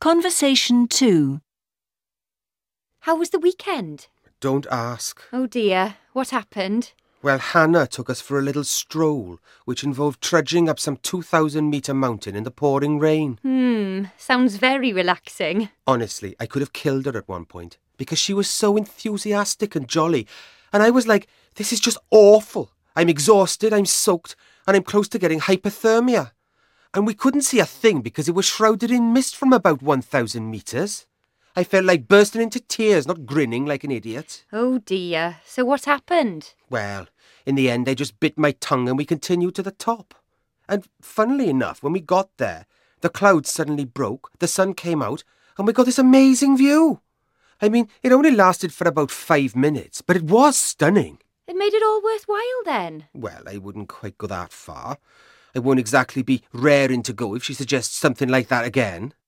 Conversation 2. How was the weekend? Don't ask. Oh dear, what happened? Well, Hannah took us for a little stroll, which involved trudging up some 2,000-metre mountain in the pouring rain. Sounds very relaxing. Honestly, I could have killed her at one point, because she was so enthusiastic and jolly, and I was like, this is just awful. I'm exhausted, I'm soaked, and I'm close to getting hypothermia. And we couldn't see a thing because it was shrouded in mist from about 1,000 metres. I felt like bursting into tears, not grinning like an idiot. Oh dear, so what happened? Well, in the end, I just bit my tongue and we continued to the top. And funnily enough, when we got there, the clouds suddenly broke, the sun came out, and we got this amazing view. I mean, it only lasted for about 5 minutes, but it was stunning. It made it all worthwhile then. Well, I wouldn't quite go that far. I won't exactly be raring to go if she suggests something like that again.